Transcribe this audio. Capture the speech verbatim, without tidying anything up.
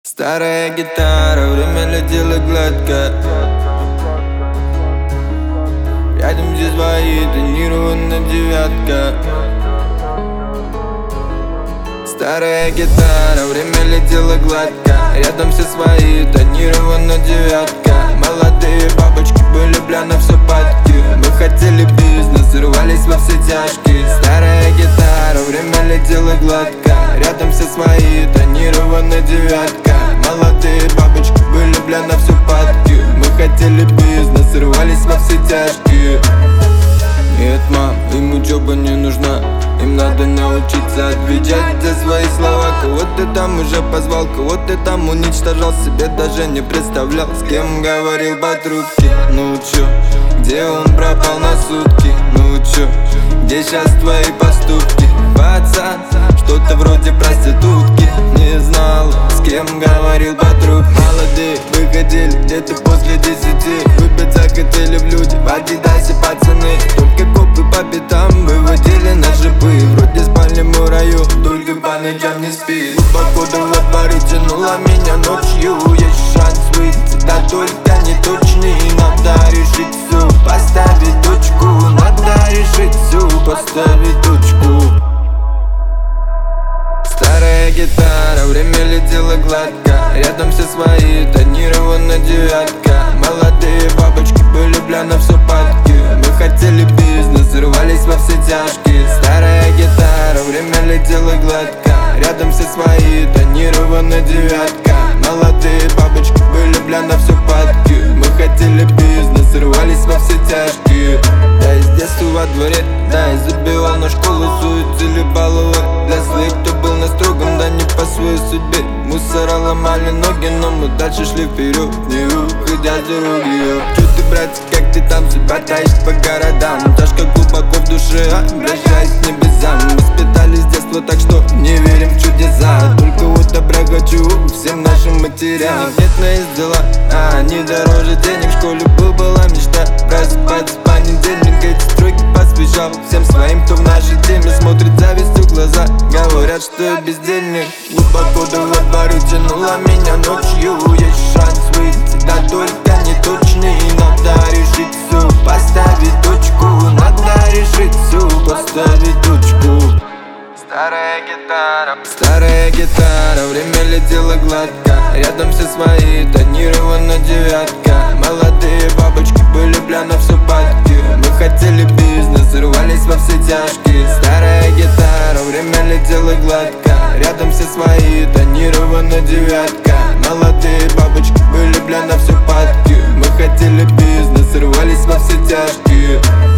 Старая гитара, время летело гладко. Рядом все свои, тонированная девятка. Старая гитара, время летело гладко. Рядом все свои, тонированная девятка. Молодые бабочки были пляны в сапатке. Мы хотели бизнес, рвались во все тяжкие. Старая гитара, время летело гладко. Рядом все свои, тонированная девятка. Молодые бабочки были пляны в сапатке. Мы хотели бизнес, рвались во все тяжкие. Нет, мам, им учеба не нужна. Им надо научиться отвечать за свои слова. Кого ты там уже позвал, кого ты там уничтожал, себе даже не представлял, с кем говорил по трубке. Ну чё, где он пропал на сутки? Ну чё, где сейчас твои поступки? Пацан, что-то вроде проститутки. Не знал, с кем говорил по трубке. Молодые выходили где-то после десяти. Выпить захотели в люди, в Адидасе пацаны. Только копы по пятам выводили на шипы. Вроде спали мы в раю, только по ночам не спит. Глубоко во дворе тянула меня ночью. Есть шанс выйти, да только не точный. Надо решить всё, поставить точку. Надо решить всё, поставить точку. Старая гитара, время летело гладко. Рядом все свои, тонированная девятка. Молодые бабочки были пляны в сапатке. Мы хотели бизнес, рвались во все тяжкие. Старая гитара, время летело гладко. Рядом все свои, тонированная девятка. Молодые бабочки были пляны в сапатке. Мы хотели бизнес, рвались во все тяжкие. Да, из детства во дворе, да, и забивал на школу, суетили баллы для своих, кто был на строгом, да не по своей судьбе. Мусора ломали ноги, но мы дальше шли вперед, не уходя с дороги. Чё ты, братик, как ты там себя таишь по городам? Тяжко глубоко в душе, обращаясь к небесам. Воспитали с детства, так что не верим в чудеса. Только вот добра хочу всем нашим матерям. Нет, на есть дела, а они дороже денег. В школе был, была мечта просыпаться в понедельник. Эти строки посвящал всем своим, кто в нашей теме. Смотрит завистью в глаза, говорят, что я бездельник. Глубоко во дворе тянула меня ночью. Есть шанс выйти, да только не точный. Надо решить всё, поставить точку. Надо решить всё, поставить точку. Старая гитара, старая гитара, время летело гладко. Рядом все свои, тонированная девятка. Молодые бабочки были пляны в сапатке. Мы хотели бизнес, рвались во все тяжкие. Старая гитара, время летело гладко. Рядом все свои, тонированная девятка. Молодые бабочки были пляны в сапатке. Мы хотели бизнес, рвались во все тяжкие.